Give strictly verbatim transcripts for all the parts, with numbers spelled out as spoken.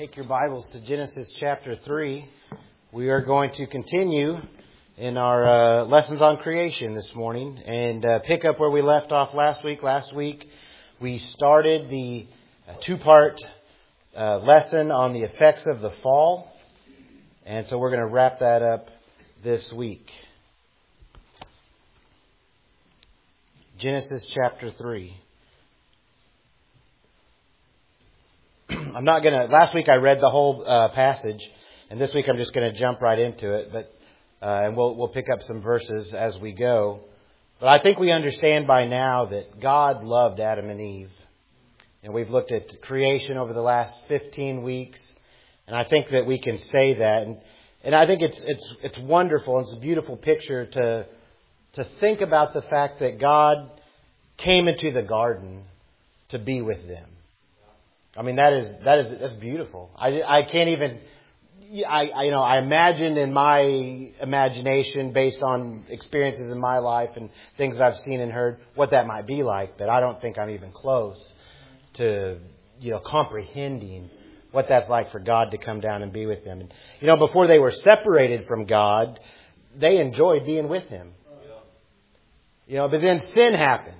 Take your Bibles to Genesis chapter three. We are going to continue in our uh, lessons on creation this morning and uh, pick up where we left off last week. Last week we started the uh, two-part uh, lesson on the effects of the fall. And so we're going to wrap that up this week. Genesis chapter three. I'm not going to... Last week I read the whole uh, passage, and this week I'm just going to jump right into it. But uh, and we'll we'll pick up some verses as we go. But I think we understand by now that God loved Adam and Eve. And we've looked at creation over the last fifteen weeks, and I think that we can say that. And, and I think it's it's it's wonderful. It's a beautiful picture to to think about the fact that God came into the garden to be with them. I mean, that is, that is, that's beautiful. I, I can't even, I, I, you know, I imagined in my imagination based on experiences in my life and things that I've seen and heard what that might be like, but I don't think I'm even close to, you know, comprehending what that's like for God to come down and be with them. And, you know, before they were separated from God, they enjoyed being with Him. You know, but then sin happened.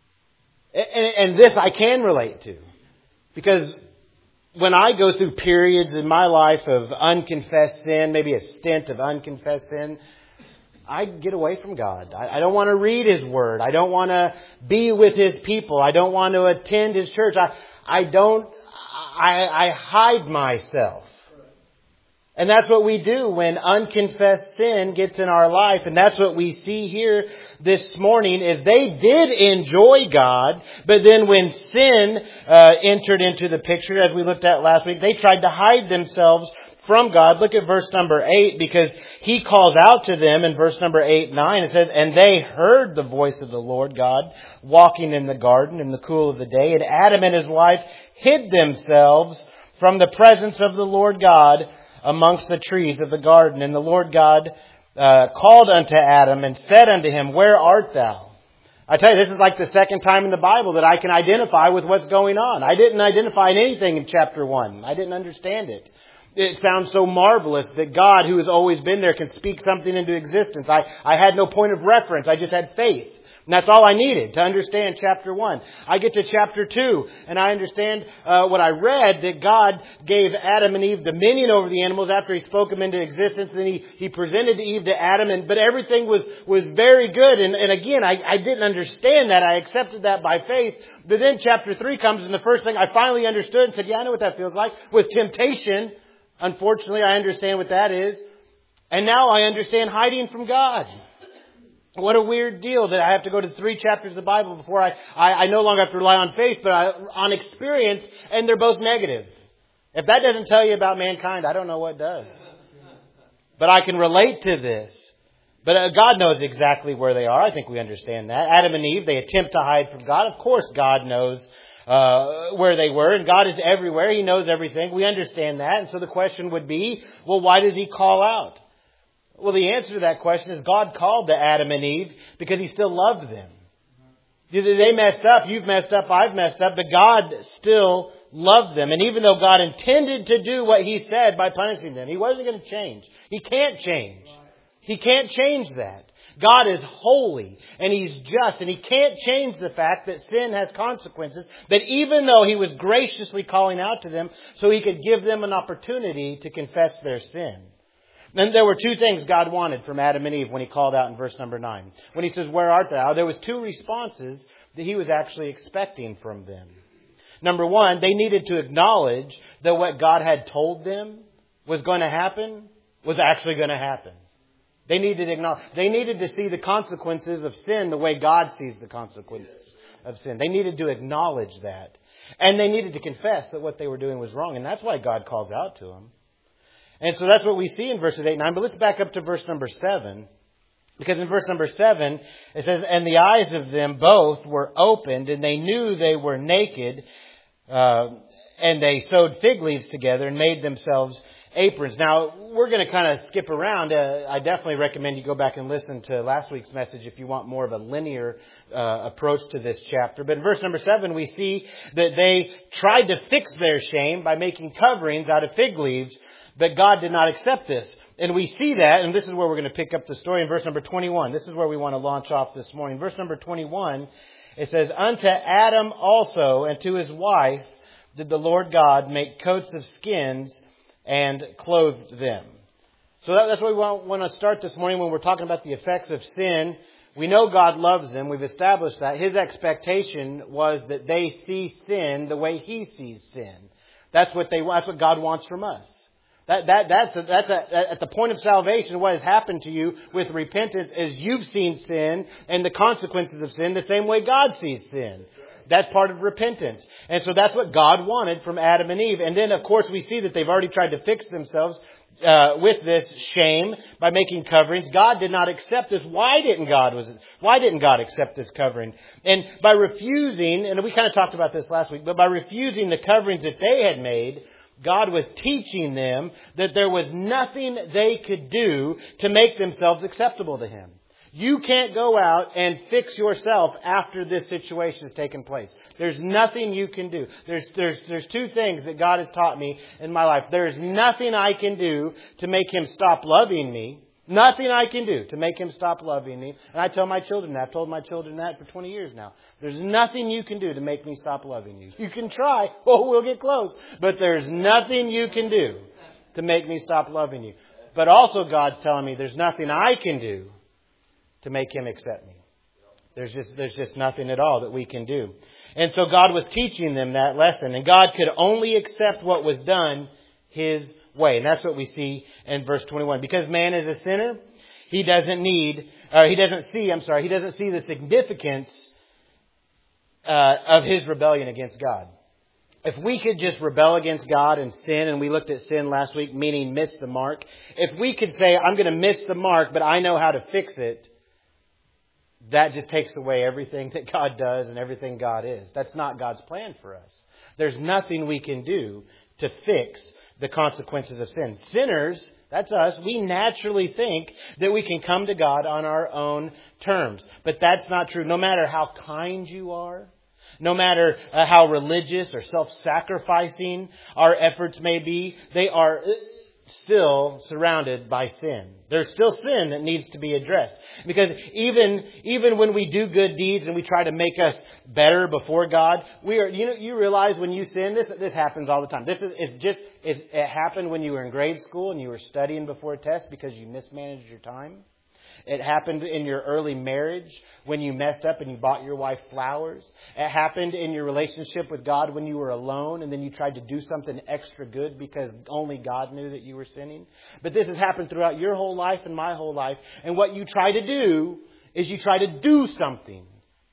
And, and this I can relate to. Because when I go through periods in my life of unconfessed sin, maybe a stint of unconfessed sin, I get away from God. I, I don't want to read His Word. I don't want to be with His people. I don't want to attend His church. I, I don't, I, I hide myself. And that's what we do when unconfessed sin gets in our life. And that's what we see here this morning is they did enjoy God. But then when sin uh, entered into the picture, as we looked at last week, they tried to hide themselves from God. Look at verse number eight, because He calls out to them in verse number eight, nine. It says, "And they heard the voice of the Lord God walking in the garden in the cool of the day. And Adam and his wife hid themselves from the presence of the Lord God amongst the trees of the garden. And the Lord God uh, called unto Adam and said unto him, Where art thou?" I tell you, this is like the second time in the Bible that I can identify with what's going on. I didn't identify anything in chapter one. I didn't understand it. It sounds so marvelous that God, who has always been there, can speak something into existence. I, I had no point of reference. I just had faith. And that's all I needed to understand chapter one. I get to chapter two, and I understand uh, what I read, that God gave Adam and Eve dominion over the animals after He spoke them into existence. Then He, he presented Eve to Adam, and but everything was, was very good. And, and again, I, I didn't understand that. I accepted that by faith. But then chapter three comes, and the first thing I finally understood and said, yeah, I know what that feels like, was temptation. Unfortunately, I understand what that is. And now I understand hiding from God. What a weird deal that I have to go to three chapters of the Bible before I, I, I no longer have to rely on faith, but I, on experience, and they're both negative. If that doesn't tell you about mankind, I don't know what does. But I can relate to this. But uh, God knows exactly where they are. I think we understand that. Adam and Eve, they attempt to hide from God. Of course God knows uh, where they were, and God is everywhere. He knows everything. We understand that. And so the question would be, well, why does He call out? Well, the answer to that question is God called to Adam and Eve because He still loved them. They messed up, you've messed up, I've messed up, but God still loved them. And even though God intended to do what He said by punishing them, He wasn't going to change. He can't change. He can't change that. God is holy and He's just, and He can't change the fact that sin has consequences. That even though He was graciously calling out to them so He could give them an opportunity to confess their sin. Then there were two things God wanted from Adam and Eve when He called out in verse number nine. When He says, "Where art thou?" there was two responses that He was actually expecting from them. Number one, they needed to acknowledge that what God had told them was going to happen was actually going to happen. They needed to acknowledge, they needed to see the consequences of sin the way God sees the consequences of sin. They needed to acknowledge that. And they needed to confess that what they were doing was wrong. And that's why God calls out to them. And so that's what we see in verses eight and nine. But let's back up to verse number seven. Because in verse number seven, it says, "And the eyes of them both were opened, and they knew they were naked, Uh, and they sewed fig leaves together and made themselves aprons. Now, we're going to kind of skip around. Uh, I definitely recommend you go back and listen to last week's message if you want more of a linear uh, approach to this chapter. But in verse number seven, we see that they tried to fix their shame by making coverings out of fig leaves, but God did not accept this. And we see that, and this is where we're going to pick up the story in verse number twenty-one. This is where we want to launch off this morning. Verse number twenty-one, it says, "Unto Adam also and to his wife did the Lord God make coats of skins and clothed them." So that, that's where we want, want to start this morning when we're talking about the effects of sin. We know God loves them. We've established that. His expectation was that they see sin the way He sees sin. That's what they. That's what God wants from us. That, that, that's, a, that's a, at the point of salvation, what has happened to you with repentance is you've seen sin and the consequences of sin the same way God sees sin. That's part of repentance. And so that's what God wanted from Adam and Eve. And then, of course, we see that they've already tried to fix themselves uh, with this shame by making coverings. God did not accept this. Why didn't God was Why didn't God accept this covering? And by refusing, and we kind of talked about this last week, but by refusing the coverings that they had made, God was teaching them that there was nothing they could do to make themselves acceptable to Him. You can't go out and fix yourself after this situation has taken place. There's nothing you can do. There's, there's, there's two things that God has taught me in my life. There's nothing I can do to make Him stop loving me. Nothing I can do to make Him stop loving me. And I tell my children that. I've told my children that for twenty years now. There's nothing you can do to make me stop loving you. You can try. Oh, we'll get close. But there's nothing you can do to make me stop loving you. But also God's telling me there's nothing I can do to make Him accept me. There's just, there's just nothing at all that we can do. And so God was teaching them that lesson. And God could only accept what was done His way. And that's what we see in verse twenty-one. Because man is a sinner, he doesn't need, or he doesn't see, I'm sorry, he doesn't see the significance uh, of his rebellion against God. If we could just rebel against God and sin, and we looked at sin last week, meaning miss the mark. If we could say, I'm going to miss the mark, but I know how to fix it, that just takes away everything that God does and everything God is. That's not God's plan for us. There's nothing we can do to fix the consequences of sin. Sinners, that's us, we naturally think that we can come to God on our own terms. But that's not true. No matter how kind you are, no matter uh, how religious or self-sacrificing our efforts may be, they are still surrounded by sin. There's still sin that needs to be addressed. Because even even when we do good deeds and we try to make us better before God, we are, you know, you realize when you sin, this this happens all the time. This is it's just it, it happened when you were in grade school and you were studying before a test because you mismanaged your time. It happened in your early marriage when you messed up and you bought your wife flowers. It happened in your relationship with God when you were alone and then you tried to do something extra good because only God knew that you were sinning. But this has happened throughout your whole life and my whole life. And what you try to do is you try to do something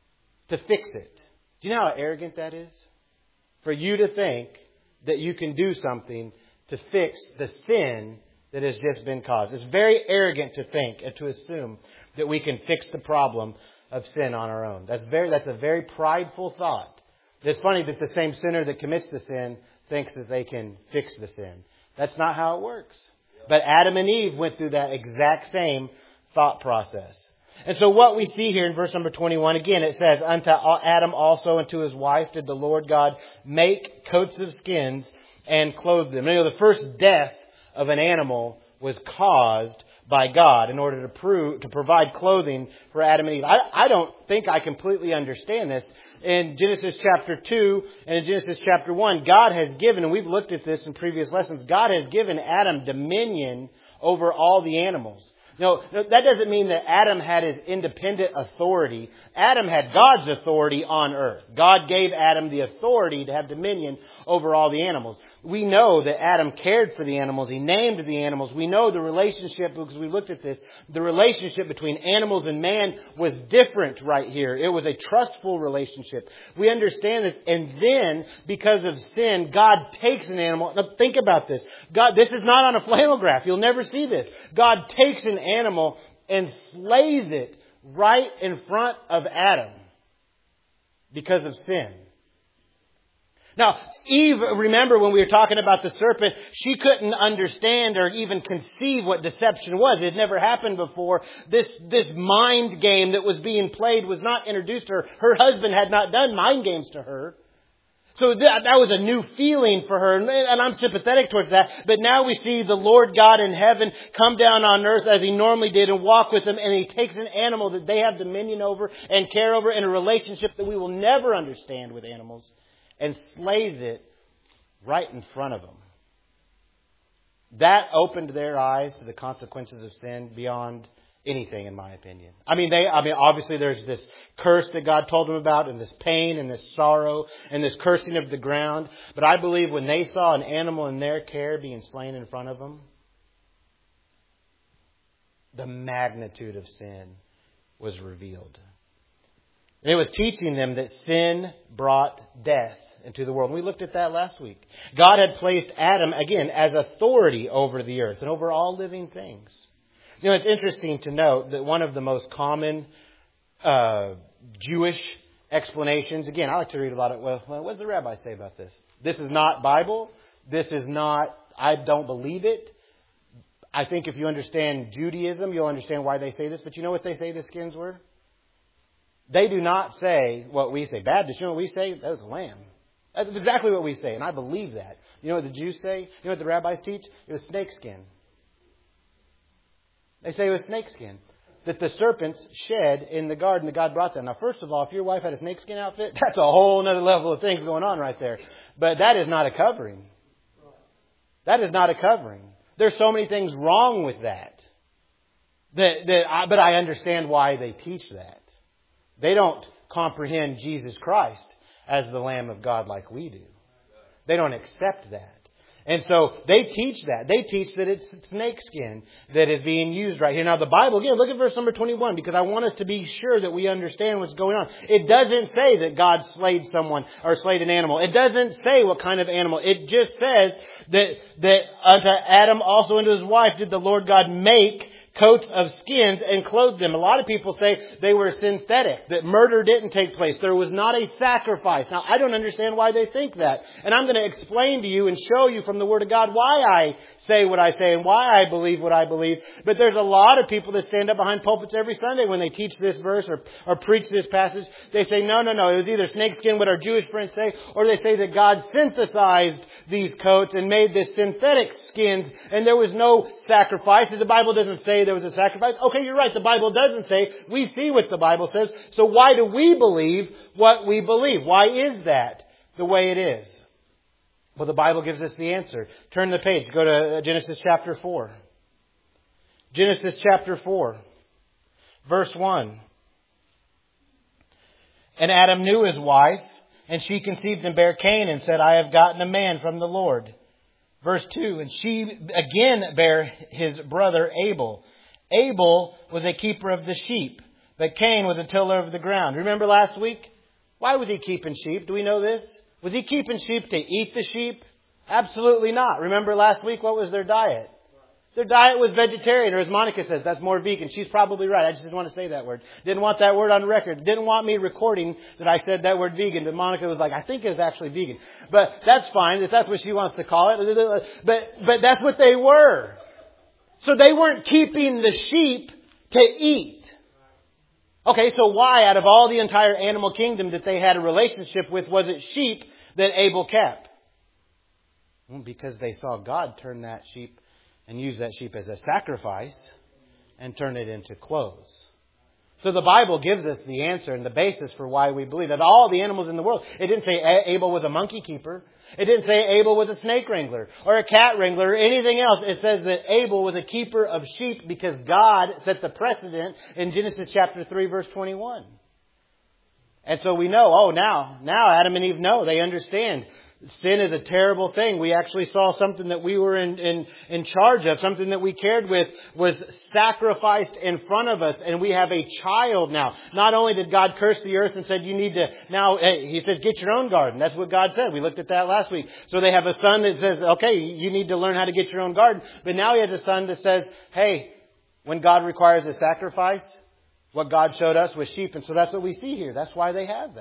to fix it. Do you know how arrogant that is? For you to think that you can do something to fix the sin that has just been caused. It's very arrogant to think and to assume that we can fix the problem of sin on our own. That's very that's a very prideful thought. It's funny that the same sinner that commits the sin thinks that they can fix the sin. That's not how it works. But Adam and Eve went through that exact same thought process. And so what we see here in verse number twenty-one, again, it says, "Unto Adam also and to his wife did the Lord God make coats of skins and clothe them." You know, the first death of an animal was caused by God in order to prove to provide clothing for Adam and Eve. I, I don't think I completely understand this. In Genesis chapter two and in Genesis chapter one, God has given, and we've looked at this in previous lessons, God has given Adam dominion over all the animals. No, that doesn't mean that Adam had his independent authority. Adam had God's authority on earth. God gave Adam the authority to have dominion over all the animals. We know that Adam cared for the animals. He named the animals. We know the relationship, because we looked at this, the relationship between animals and man was different right here. It was a trustful relationship. We understand this. And then, because of sin, God takes an animal. Now, think about this. God, this is not on a flannel graph. You'll never see this. God takes an animal and slays it right in front of Adam because of sin. Now, Eve, remember when we were talking about the serpent, she couldn't understand or even conceive what deception was. It had never happened before. This, this mind game that was being played was not introduced to her. Her husband had not done mind games to her. So that, that was a new feeling for her, and I'm sympathetic towards that. But now we see the Lord God in heaven come down on earth as He normally did and walk with them, and He takes an animal that they have dominion over and care over in a relationship that we will never understand with animals, and slays it right in front of them. That opened their eyes to the consequences of sin beyond anything, in my opinion. I mean, they, I mean, obviously there's this curse that God told them about, and this pain and this sorrow and this cursing of the ground. But I believe when they saw an animal in their care being slain in front of them, the magnitude of sin was revealed. It was teaching them that sin brought death into the world. And we looked at that last week. God had placed Adam, again, as authority over the earth and over all living things. You know, it's interesting to note that one of the most common uh, Jewish explanations, again, I like to read a lot of, well, what does the rabbi say about this? This is not Bible. This is not, I don't believe it. I think if you understand Judaism, you'll understand why they say this. But you know what they say the skins were? They do not say what we say. Baptists, you know what we say? That was a lamb. That's exactly what we say, and I believe that. You know what the Jews say? You know what the rabbis teach? It was snakeskin. They say it was snakeskin that the serpents shed in the garden that God brought them. Now, first of all, if your wife had a snakeskin outfit, that's a whole other level of things going on right there. But that is not a covering. That is not a covering. There's so many things wrong with that. That, that I, but I understand why they teach that. They don't comprehend Jesus Christ as the Lamb of God like we do. They don't accept that. And so they teach that. They teach that it's snakeskin that is being used right here. Now the Bible, again, look at verse number twenty-one, because I want us to be sure that we understand what's going on. It doesn't say that God slayed someone or slayed an animal. It doesn't say what kind of animal. It just says that, that unto Adam also unto his wife did the Lord God make coats of skins and clothed them. A lot of people say they were synthetic, that murder didn't take place. There was not a sacrifice. Now, I don't understand why they think that. And I'm going to explain to you and show you from the Word of God why I say what I say and why I believe what I believe. But there's a lot of people that stand up behind pulpits every Sunday when they teach this verse or, or preach this passage. They say, no, no, no, it was either snakeskin, what our Jewish friends say, or they say that God synthesized these coats and made this synthetic skins and there was no sacrifices. The Bible doesn't say there was a sacrifice. Okay, you're right. The Bible doesn't say. We see what the Bible says. So why do we believe what we believe? Why is that the way it is? Well, the Bible gives us the answer. Turn the page. Go to Genesis chapter four. Genesis chapter four, verse one. And Adam knew his wife, and she conceived and bare Cain, and said, I have gotten a man from the Lord. Verse two, and she again bare his brother Abel. Abel was a keeper of the sheep, but Cain was a tiller of the ground. Remember last week? Why was he keeping sheep? Do we know this? Was he keeping sheep to eat the sheep? Absolutely not. Remember last week, what was their diet? Their diet was vegetarian, or as Monica says, that's more vegan. She's probably right. I just didn't want to say that word. Didn't want that word on record. Didn't want me recording that I said that word vegan. But Monica was like, I think it's actually vegan. But that's fine if that's what she wants to call it. But, but that's what they were. So they weren't keeping the sheep to eat. Okay, so why out of all the entire animal kingdom that they had a relationship with was it sheep that Abel kept? Well, because they saw God turn that sheep and use that sheep as a sacrifice and turn it into clothes. So the Bible gives us the answer and the basis for why we believe that all the animals in the world. It didn't say Abel was a monkey keeper. It didn't say Abel was a snake wrangler or a cat wrangler or anything else. It says that Abel was a keeper of sheep because God set the precedent in Genesis chapter three, verse twenty-one. And so we know, oh, now, now Adam and Eve know. They understand. Sin is a terrible thing. We actually saw something that we were in, in, in charge of, something that we cared with was sacrificed in front of us. And we have a child now. Not only did God curse the earth and said, you need to, now, He says, get your own garden. That's what God said. We looked at that last week. So they have a son that says, okay, you need to learn how to get your own garden. But now He has a son that says, hey, when God requires a sacrifice, what God showed us was sheep. And so that's what we see here. That's why they have that.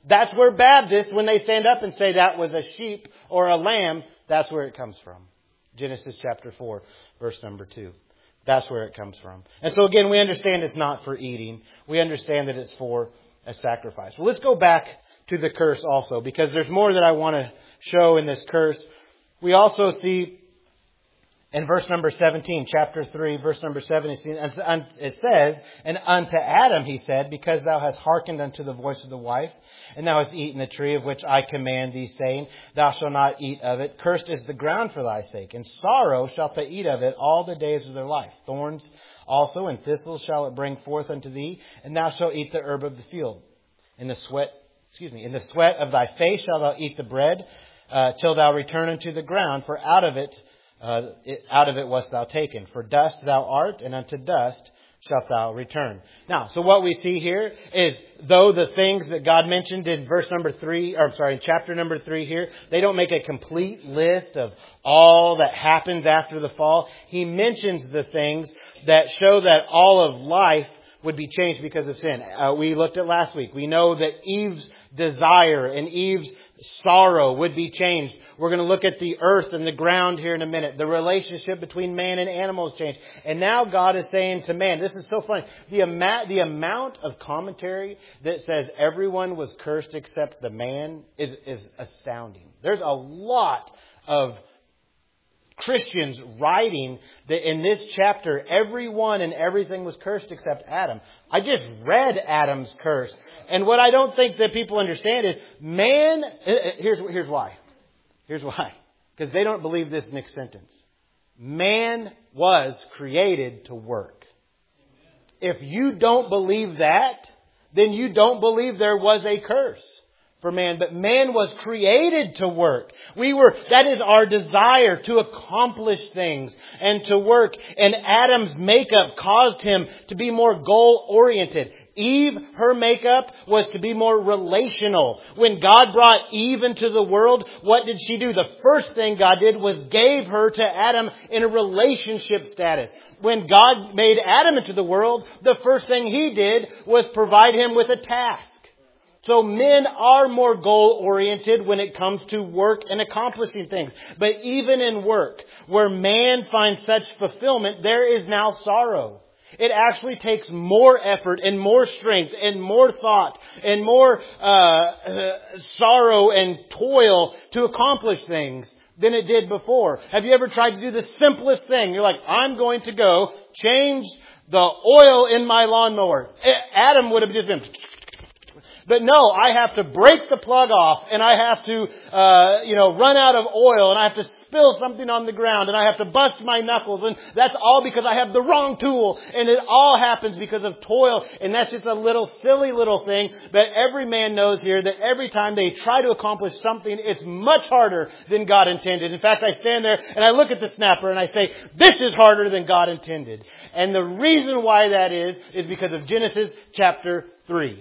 That's where Baptists, when they stand up and say that was a sheep or a lamb, that's where it comes from. Genesis chapter four, verse number two. That's where it comes from. And so again, we understand it's not for eating. We understand that it's for a sacrifice. Well, let's go back to the curse also, because there's more that I want to show in this curse. We also see in verse number seventeen, chapter three, verse number seventeen, it says, "And unto Adam he said, because thou hast hearkened unto the voice of the wife, and thou hast eaten the tree of which I command thee, saying, Thou shalt not eat of it. Cursed is the ground for thy sake, and sorrow shalt thou eat of it all the days of their life. Thorns also and thistles shall it bring forth unto thee, and thou shalt eat the herb of the field. In the sweat, excuse me, in the sweat of thy face shalt thou eat the bread, uh, till thou return unto the ground, for out of it Uh, it, out of it wast thou taken. For dust thou art, and unto dust shalt thou return." Now, so what we see here is, though the things that God mentioned in verse number three, or I'm sorry, in chapter number three here, they don't make a complete list of all that happens after the fall. He mentions the things that show that all of life would be changed because of sin. Uh, we looked at last week. We know that Eve's desire and Eve's sorrow would be changed. We're going to look at the earth and the ground here in a minute. The relationship between man and animals changed. And now God is saying to man, this is so funny, the amount, the amount of commentary that says everyone was cursed except the man is, is astounding. There's a lot of Christians writing that in this chapter, everyone and everything was cursed except Adam. I just read Adam's curse. And what I don't think that people understand is, man, here's, here's why. Here's why. Because they don't believe this next sentence. Man was created to work. If you don't believe that, then you don't believe there was a curse for man. But man was created to work. We were, that is our desire, to accomplish things and to work. And Adam's makeup caused him to be more goal-oriented. Eve, her makeup was to be more relational. When God brought Eve into the world, what did she do? The first thing God did was gave her to Adam in a relationship status. When God made Adam into the world, the first thing He did was provide him with a task. So men are more goal-oriented when it comes to work and accomplishing things. But even in work, where man finds such fulfillment, there is now sorrow. It actually takes more effort and more strength and more thought and more uh, uh, sorrow and toil to accomplish things than it did before. Have you ever tried to do the simplest thing? You're like, I'm going to go change the oil in my lawnmower. Adam would have just been... But no, I have to break the plug off, and I have to, uh, you know, run out of oil, and I have to spill something on the ground, and I have to bust my knuckles, and that's all because I have the wrong tool, and it all happens because of toil, and that's just a little silly little thing. But every man knows here that every time they try to accomplish something, it's much harder than God intended. In fact, I stand there and I look at the snapper and I say, this is harder than God intended. And the reason why that is, is because of Genesis chapter three.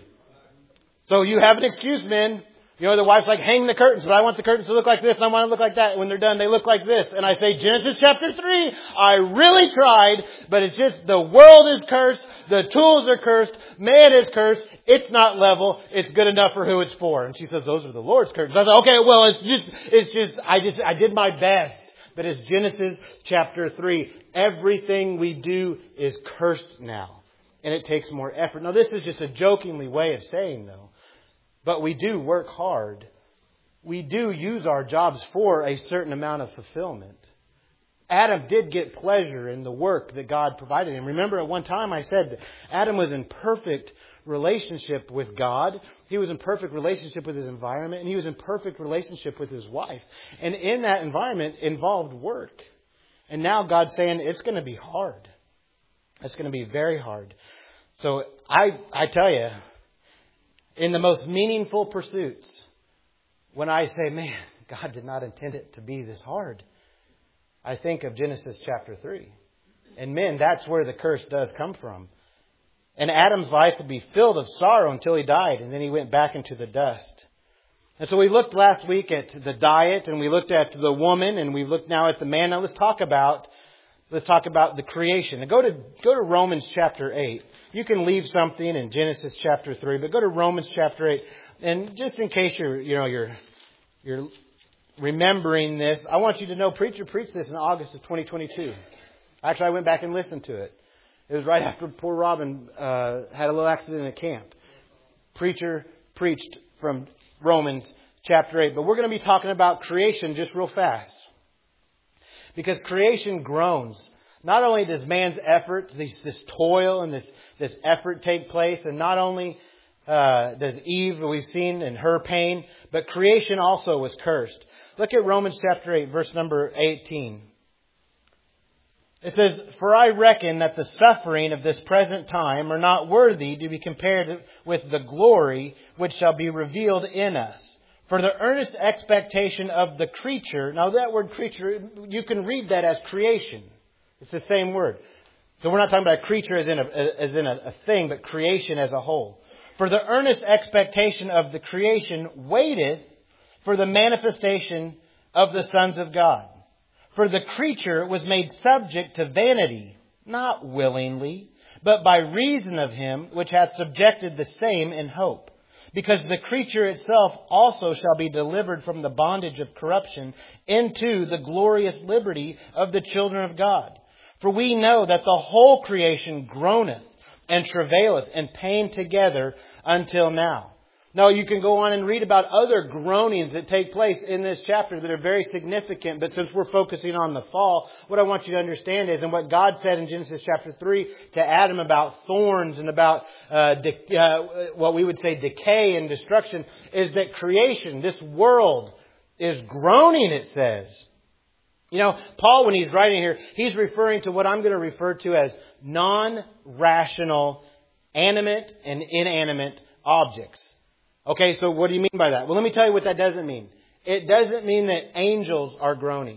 So you have an excuse, men. You know, the wife's like, hang the curtains, but I want the curtains to look like this and I want to look like that. When they're done, they look like this. And I say, Genesis chapter three, I really tried, but it's just the world is cursed. The tools are cursed. Man is cursed. It's not level. It's good enough for who it's for. And she says, those are the Lord's curtains. I said, okay, well, it's just, it's just, I just, I did my best. But it's Genesis chapter three. Everything we do is cursed now. And it takes more effort. Now, this is just a jokingly way of saying, though. But we do work hard. We do use our jobs for a certain amount of fulfillment. Adam did get pleasure in the work that God provided him. Remember at one time I said that Adam was in perfect relationship with God. He was in perfect relationship with his environment. And he was in perfect relationship with his wife. And in that environment involved work. And now God's saying it's going to be hard. It's going to be very hard. So I, I tell you, in the most meaningful pursuits, when I say, man, God did not intend it to be this hard, I think of Genesis chapter three. And men, that's where the curse does come from. And Adam's life would be filled of sorrow until he died, and then he went back into the dust. And so we looked last week at the diet, and we looked at the woman, and we've looked now at the man. Now let's talk about Let's talk about the creation. Now go to go to Romans chapter eight. You can leave something in Genesis chapter three, but go to Romans chapter eight. And just in case you're, you know, you're, you're remembering this, I want you to know Preacher preached this in August of twenty twenty-two. Actually, I went back and listened to it. It was right after poor Robin uh, had a little accident at camp. Preacher preached from Romans chapter eight. But we're going to be talking about creation just real fast. Because creation groans. Not only does man's effort, this, this toil and this, this effort take place, and not only uh, does Eve, we've seen, in her pain, but creation also was cursed. Look at Romans chapter eight, verse number eighteen. It says, "For I reckon that the suffering of this present time are not worthy to be compared with the glory which shall be revealed in us. For the earnest expectation of the creature," now that word creature, you can read that as creation. It's the same word. So we're not talking about creature as in a, as in a, a thing, but creation as a whole. "For the earnest expectation of the creation waiteth for the manifestation of the sons of God. For the creature was made subject to vanity, not willingly, but by reason of him which hath subjected the same in hope. Because the creature itself also shall be delivered from the bondage of corruption into the glorious liberty of the children of God. For we know that the whole creation groaneth and travaileth in pain together until now." Now, you can go on and read about other groanings that take place in this chapter that are very significant. But since we're focusing on the fall, what I want you to understand is, and what God said in Genesis chapter three to Adam about thorns and about uh, de- uh, what we would say decay and destruction, is that creation, this world, is groaning, it says. You know, Paul, when he's writing here, he's referring to what I'm going to refer to as non-rational, animate and inanimate objects. Okay, so what do you mean by that? Well, let me tell you what that doesn't mean. It doesn't mean that angels are groaning.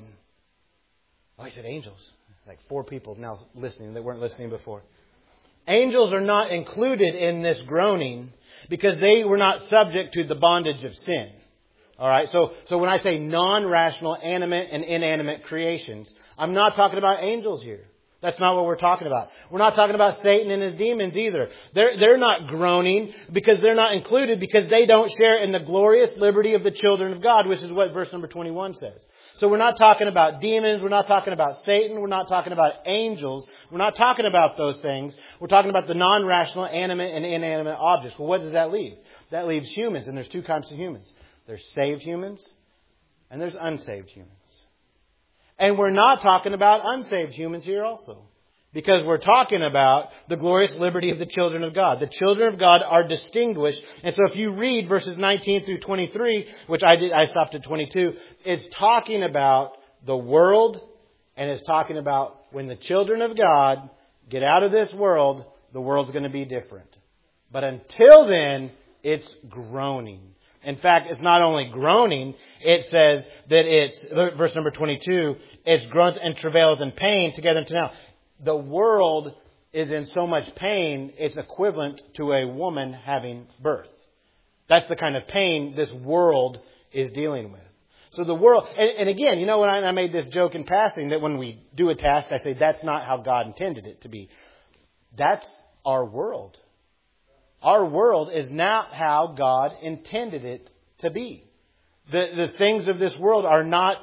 Oh, I said angels. Like four people now listening that weren't listening before. Angels are not included in this groaning because they were not subject to the bondage of sin. All right, so so when I say non-rational, animate and inanimate creations, I'm not talking about angels here. That's not what we're talking about. We're not talking about Satan and his demons either. They're, they're not groaning because they're not included because they don't share in the glorious liberty of the children of God, which is what verse number twenty-one says. So we're not talking about demons. We're not talking about Satan. We're not talking about angels. We're not talking about those things. We're talking about the non-rational, animate and inanimate objects. Well, what does that leave? That leaves humans, and there's two kinds of humans. There's saved humans and there's unsaved humans. And we're not talking about unsaved humans here also. Because we're talking about the glorious liberty of the children of God. The children of God are distinguished. And so if you read verses nineteen through twenty-three, which I did, I stopped at twenty-two, it's talking about the world, and it's talking about when the children of God get out of this world, the world's going to be different. But until then, it's groaning. In fact, it's not only groaning, it says that it's, verse number twenty-two, it's groaneth and travaileth in pain together until now. The world is in so much pain, it's equivalent to a woman having birth. That's the kind of pain this world is dealing with. So the world, and, and again, you know, when I, I made this joke in passing that when we do a task, I say that's not how God intended it to be. That's our world. Our world is not how God intended it to be. The, the things of this world are not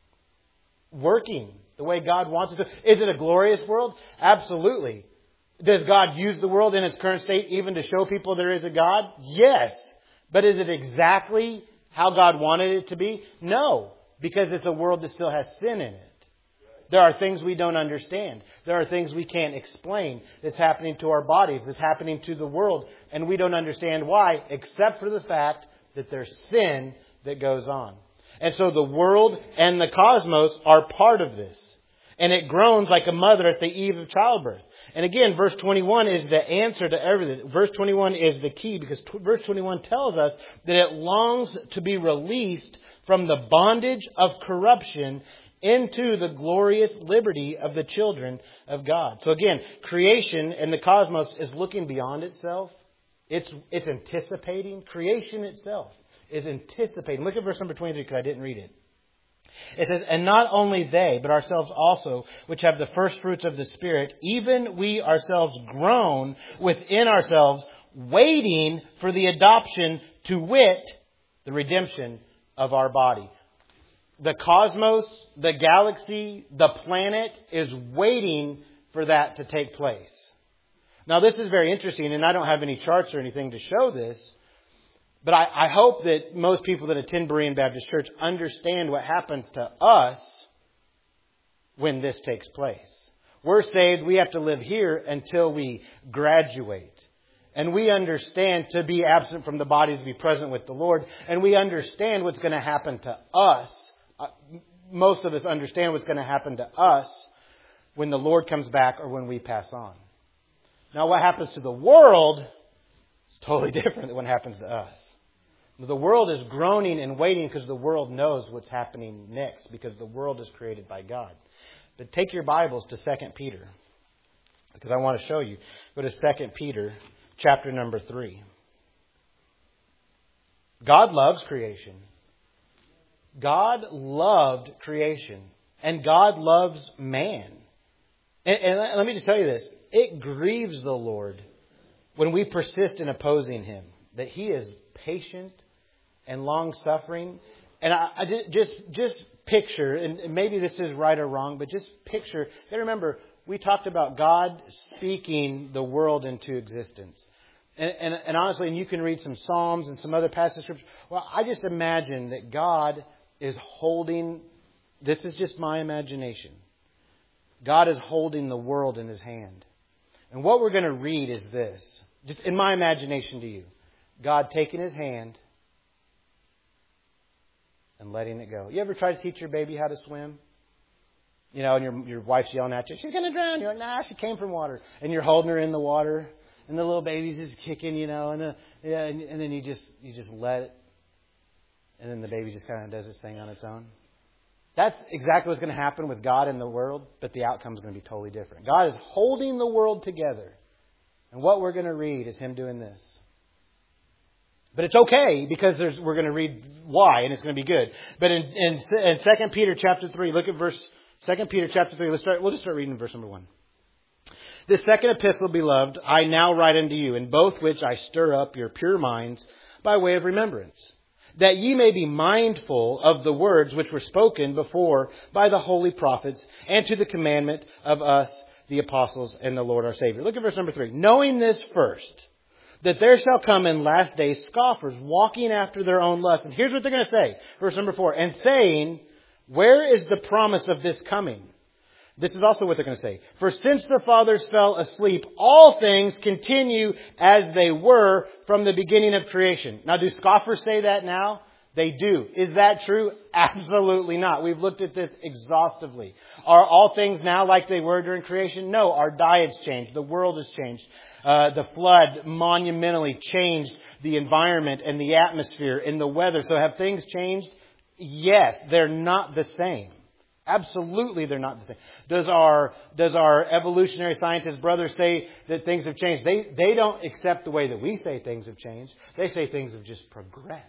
working the way God wants it to. Is it a glorious world? Absolutely. Does God use the world in its current state even to show people there is a God? Yes. But is it exactly how God wanted it to be? No. Because it's a world that still has sin in it. There are things we don't understand. There are things we can't explain that's happening to our bodies, that's happening to the world. And we don't understand why, except for the fact that there's sin that goes on. And so the world and the cosmos are part of this. And it groans like a mother at the eve of childbirth. And again, verse twenty-one is the answer to everything. Verse twenty-one is the key because t- verse twenty-one tells us that it longs to be released from the bondage of corruption into the glorious liberty of the children of God. So again, creation and the cosmos is looking beyond itself. It's, it's anticipating. Creation itself is anticipating. Look at verse number twenty-three because I didn't read it. It says, "And not only they, but ourselves also, which have the first fruits of the Spirit, even we ourselves groan within ourselves, waiting for the adoption to wit, the redemption of our body. The cosmos, the galaxy, the planet is waiting for that to take place. Now, this is very interesting, and I don't have any charts or anything to show this, but I, I hope that most people that attend Berean Baptist Church understand what happens to us when this takes place. We're saved. We have to live here until we graduate. And we understand to be absent from the body, to be present with the Lord. And we understand what's going to happen to us. Uh, most of us understand what's going to happen to us when the Lord comes back or when we pass on. Now, what happens to the world is totally different than what happens to us. The world is groaning and waiting because the world knows what's happening next, because the world is created by God. But take your Bibles to Second Peter, because I want to show you. Go to Second Peter, chapter number three. God loves creation. God loved creation. And God loves man. And, and let me just tell you this. It grieves the Lord when we persist in opposing Him, that He is patient and long-suffering. And I, I did, just just picture, and maybe this is right or wrong, but just picture. You got to remember, we talked about God speaking the world into existence. And, and, and honestly, and you can read some Psalms and some other passages of Scripture. Well, I just imagine that God is holding, this is just my imagination, God is holding the world in His hand. And what we're going to read is this, just in my imagination to you. God taking His hand and letting it go. You ever try to teach your baby how to swim? You know, and your your wife's yelling at you, she's going to drown. You're like, nah, she came from water. And you're holding her in the water, and the little baby's just kicking, you know, and, the, yeah, and, and then you just you just let it, and then the baby just kind of does its thing on its own. That's exactly what's going to happen with God in the world, but the outcome is going to be totally different. God is holding the world together, and what we're going to read is Him doing this. But it's okay, because there's, we're going to read why, and it's going to be good. But in, in, in Second Peter chapter three, look at verse Second Peter chapter three. Let's start. We'll just start reading verse number one. This second epistle, beloved, I now write unto you, in both which I stir up your pure minds by way of remembrance, that ye may be mindful of the words which were spoken before by the holy prophets, and to the commandment of us, the apostles, and the Lord our Savior. Look at verse number three. Knowing this first, that there shall come in last days scoffers, walking after their own lusts. And here's what they're going to say. Verse number four. And saying, where is the promise of this coming? This is also what they're going to say. For since the fathers fell asleep, all things continue as they were from the beginning of creation. Now, do scoffers say that now? They do. Is that true? Absolutely not. We've looked at this exhaustively. Are all things now like they were during creation? No. Our diet's changed. The world has changed. Uh, the flood monumentally changed the environment and the atmosphere and the weather. So have things changed? Yes. They're not the same. Absolutely, they're not the same. Does our does our evolutionary scientist brother say that things have changed? They they don't accept the way that we say things have changed. They say things have just progressed.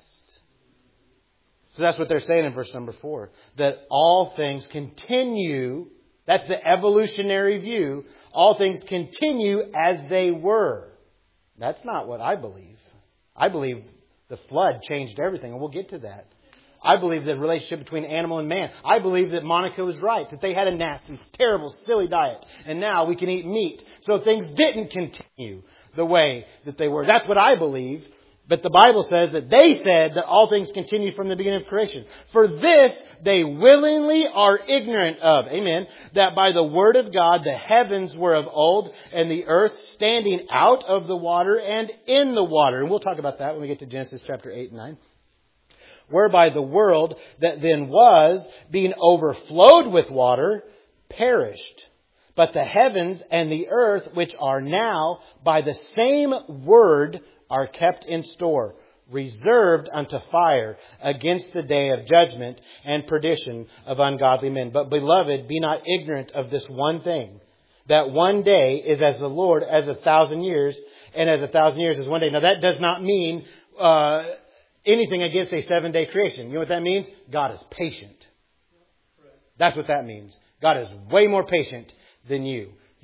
So that's what they're saying in verse number four. That all things continue. That's the evolutionary view. All things continue as they were. That's not what I believe. I believe the flood changed everything, and we'll get to that. I believe the relationship between animal and man. I believe that Monica was right, that they had a nasty, terrible, silly diet, and now we can eat meat. So things didn't continue the way that they were. That's what I believe. But the Bible says that they said that all things continue from the beginning of creation. For this they willingly are ignorant of. Amen. That by the word of God the heavens were of old, and the earth standing out of the water and in the water. And we'll talk about that when we get to Genesis chapter eight and nine. Whereby the world that then was, being overflowed with water, perished. But the heavens and the earth, which are now by the same word, are kept in store, reserved unto fire against the day of judgment and perdition of ungodly men. But beloved, be not ignorant of this one thing, that one day is as the Lord as a thousand years, and as a thousand years is one day. Now that does not mean uh, anything against a seven-day creation. You know what that means? God is patient. That's what that means. God is way more patient than you.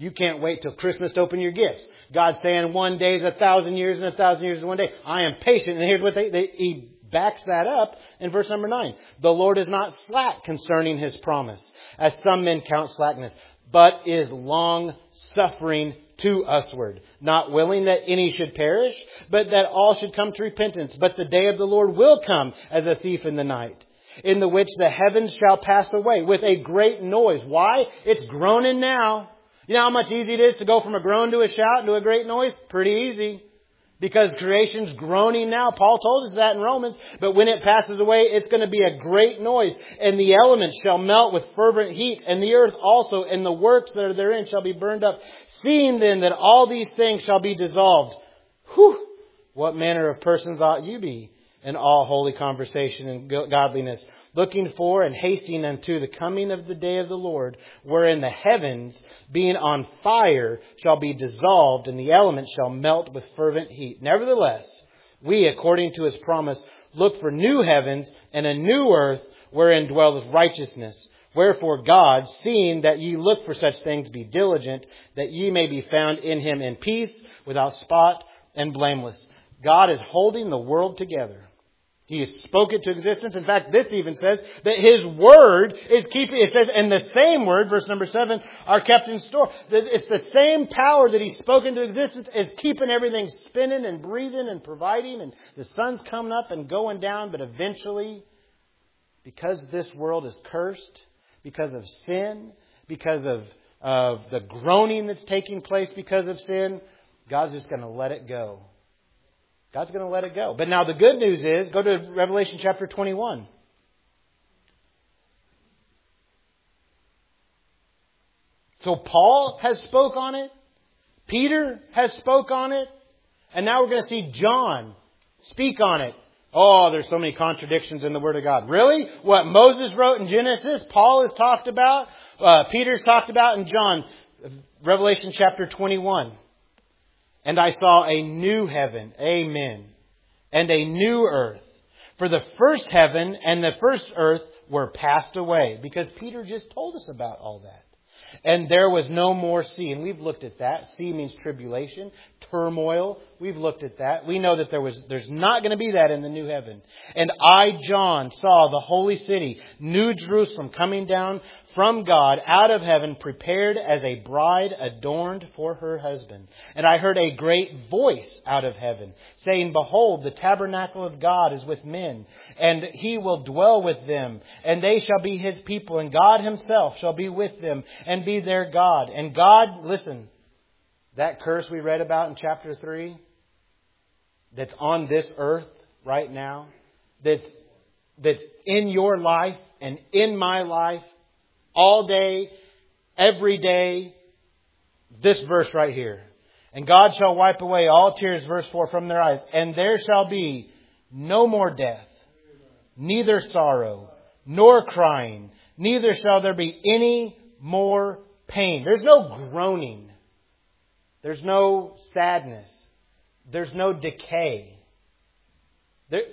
You can't wait till Christmas to open your gifts. God's saying one day is a thousand years and a thousand years is one day. I am patient. And here's what they, they he backs that up in verse number nine. The Lord is not slack concerning His promise, as some men count slackness, but is long suffering to usward, not willing that any should perish, but that all should come to repentance. But the day of the Lord will come as a thief in the night, in the which the heavens shall pass away with a great noise. Why? It's groaning now. You know how much easy it is to go from a groan to a shout to a great noise? Pretty easy. Because creation's groaning now. Paul told us that in Romans. But when it passes away, it's going to be a great noise. And the elements shall melt with fervent heat. And the earth also, and the works that are therein shall be burned up. Seeing then that all these things shall be dissolved. Whew! What manner of persons ought you be in all holy conversation and godliness, looking for and hasting unto the coming of the day of the Lord, wherein the heavens, being on fire, shall be dissolved, and the elements shall melt with fervent heat. Nevertheless, we, according to His promise, look for new heavens and a new earth, wherein dwelleth righteousness. Wherefore God, seeing that ye look for such things, be diligent, that ye may be found in Him in peace, without spot and blameless. God is holding the world together. He has spoken it to existence. In fact, this even says that His Word is keeping, it says, and the same Word, verse number seven, are kept in store. It's the same power that He's spoken to existence is keeping everything spinning and breathing and providing. And the sun's coming up and going down. But eventually, because this world is cursed, because of sin, because of, of the groaning that's taking place because of sin, God's just going to let it go. God's going to let it go. But now the good news is, go to Revelation chapter twenty-one. So Paul has spoke on it. Peter has spoke on it. And now we're going to see John speak on it. Oh, there's so many contradictions in the Word of God. Really? What Moses wrote in Genesis, Paul has talked about, uh, Peter's talked about, and John, Revelation chapter twenty-one. And I saw a new heaven, amen, and a new earth. For the first heaven and the first earth were passed away. Because Peter just told us about all that. And there was no more sea. And we've looked at that. Sea means tribulation, turmoil. We've looked at that. We know that there was, there's not going to be that in the new heaven. And I, John, saw the holy city, New Jerusalem, coming down from God out of heaven, prepared as a bride adorned for her husband. And I heard a great voice out of heaven, saying, Behold, the tabernacle of God is with men, and He will dwell with them, and they shall be His people, and God Himself shall be with them, and be their God. And God, listen, that curse we read about in chapter three, that's on this earth right now, that's, that's in your life and in my life, all day, every day, this verse right here. And God shall wipe away all tears, verse four, from their eyes. And there shall be no more death, neither sorrow, nor crying, neither shall there be any more pain. There's no groaning. There's no sadness. There's no decay. There...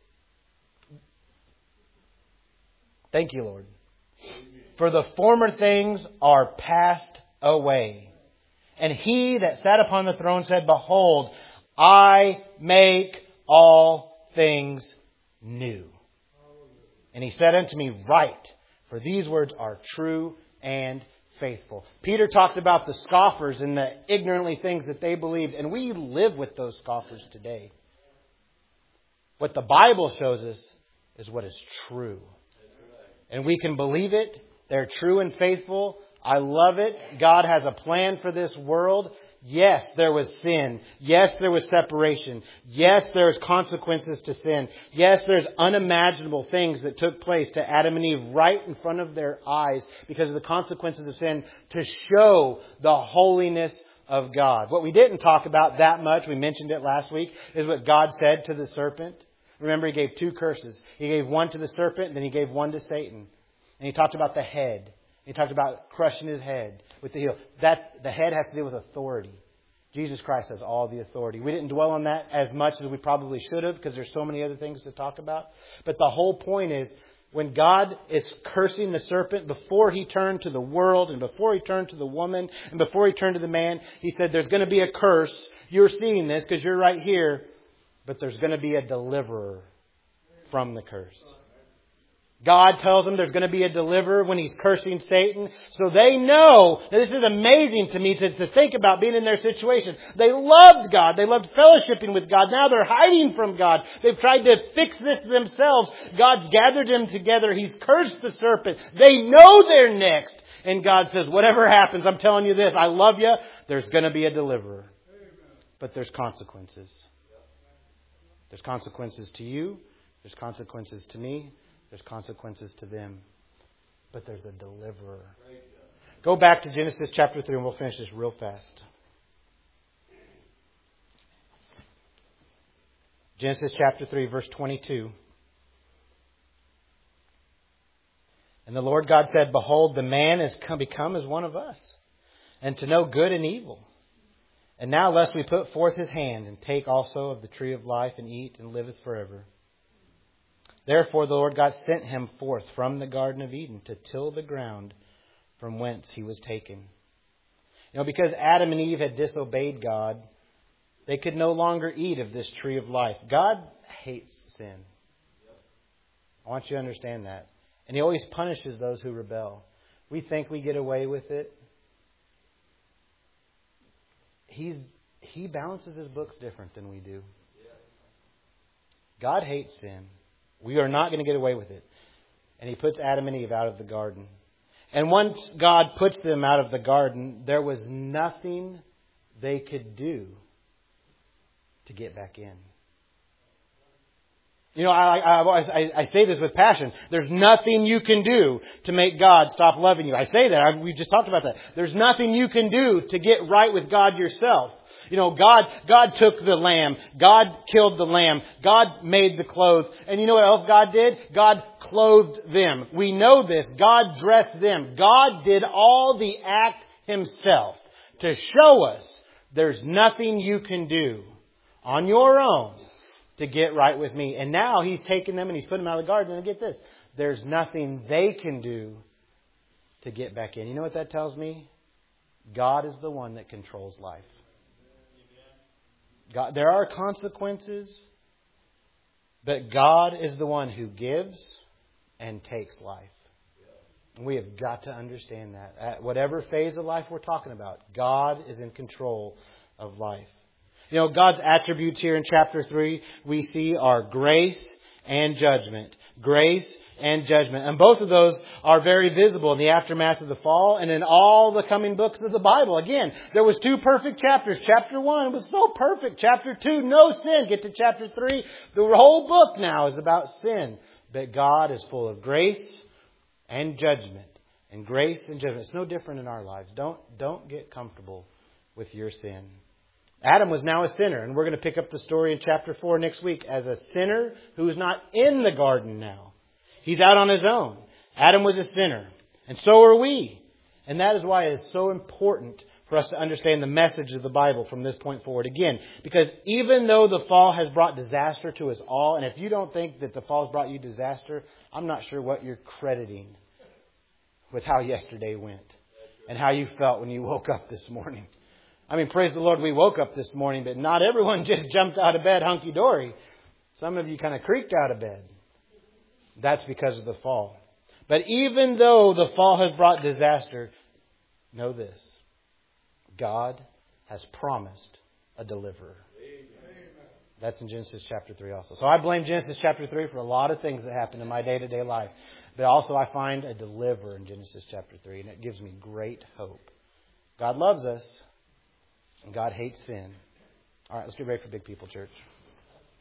Thank you, Lord. For the former things are passed away. And He that sat upon the throne said, Behold, I make all things new. And He said unto me, Write, for these words are true and faithful. Peter talked about the scoffers and the ignorantly things that they believed. And we live with those scoffers today. What the Bible shows us is what is true. And we can believe it. They're true and faithful. I love it. God has a plan for this world. Yes, there was sin. Yes, there was separation. Yes, there's consequences to sin. Yes, there's unimaginable things that took place to Adam and Eve right in front of their eyes because of the consequences of sin to show the holiness of God. What we didn't talk about that much, we mentioned it last week, is what God said to the serpent. Remember, He gave two curses. He gave one to the serpent, and then He gave one to Satan. And He talked about the head. He talked about crushing his head with the heel. That, the head has to deal with authority. Jesus Christ has all the authority. We didn't dwell on that as much as we probably should have because there's so many other things to talk about. But the whole point is When God is cursing the serpent, before He turned to the world and before He turned to the woman and before He turned to the man, He said, there's going to be a curse. You're seeing this because you're right here. But there's going to be a deliverer from the curse. God tells them there's going to be a deliverer when He's cursing Satan. So they know, that this is amazing to me to, to think about being in their situation. They loved God. They loved fellowshipping with God. Now they're hiding from God. They've tried to fix this themselves. God's gathered them together. He's cursed the serpent. They know they're next. And God says, whatever happens, I'm telling you this, I love you. There's going to be a deliverer. But there's consequences. There's consequences to you. There's consequences to me. There's consequences to them. But there's a deliverer. Go back to Genesis chapter three and we'll finish this real fast. Genesis chapter three, verse twenty-two. And the Lord God said, behold, the man is come, become as one of us, and to know good and evil. And now lest we put forth his hand, and take also of the tree of life, and eat, and liveth forever. Therefore the Lord God sent him forth from the Garden of Eden to till the ground from whence he was taken. You know, because Adam and Eve had disobeyed God, they could no longer eat of this tree of life. God hates sin. I want you to understand that. And He always punishes those who rebel. We think we get away with it. He's, he balances His books different than we do. God hates sin. We are not going to get away with it. And He puts Adam and Eve out of the garden. And once God puts them out of the garden, there was nothing they could do to get back in. You know, I, I, I, I say this with passion. There's nothing you can do to make God stop loving you. I say that. I, we just talked about that. There's nothing you can do to get right with God yourself. You know, God, God took the lamb. God killed the lamb. God made the clothes. And you know what else God did? God clothed them. We know this. God dressed them. God did all the act Himself to show us there's nothing you can do on your own to get right with me. And now He's taken them and He's put them out of the garden. And get this, there's nothing they can do to get back in. You know what that tells me? God is the one that controls life. God, there are consequences, but God is the one who gives and takes life. And we have got to understand that. At whatever phase of life we're talking about, God is in control of life. You know, God's attributes here in chapter three we see are grace and judgment. Grace and judgment. And both of those are very visible in the aftermath of the fall and in all the coming books of the Bible. Again, there was two perfect chapters. Chapter one was so perfect. Chapter two, no sin. Get to chapter three. The whole book now is about sin. But God is full of grace and judgment. And grace and judgment. It's no different in our lives. Don't, don't get comfortable with your sin. Adam was now a sinner. And we're going to pick up the story in chapter four next week as a sinner who is not in the garden now. He's out on his own. Adam was a sinner. And so are we. And that is why it is so important for us to understand the message of the Bible from this point forward. Again, because even though the fall has brought disaster to us all, and if you don't think that the fall has brought you disaster, I'm not sure what you're crediting with how yesterday went and how you felt when you woke up this morning. I mean, praise the Lord, we woke up this morning, but not everyone just jumped out of bed hunky-dory. Some of you kind of creaked out of bed. That's because of the fall. But even though the fall has brought disaster, know this. God has promised a deliverer. Amen. That's in Genesis chapter three also. So I blame Genesis chapter three for a lot of things that happen in my day-to-day life. But also I find a deliverer in Genesis chapter three. And it gives me great hope. God loves us. And God hates sin. All right, let's get ready for Big People Church.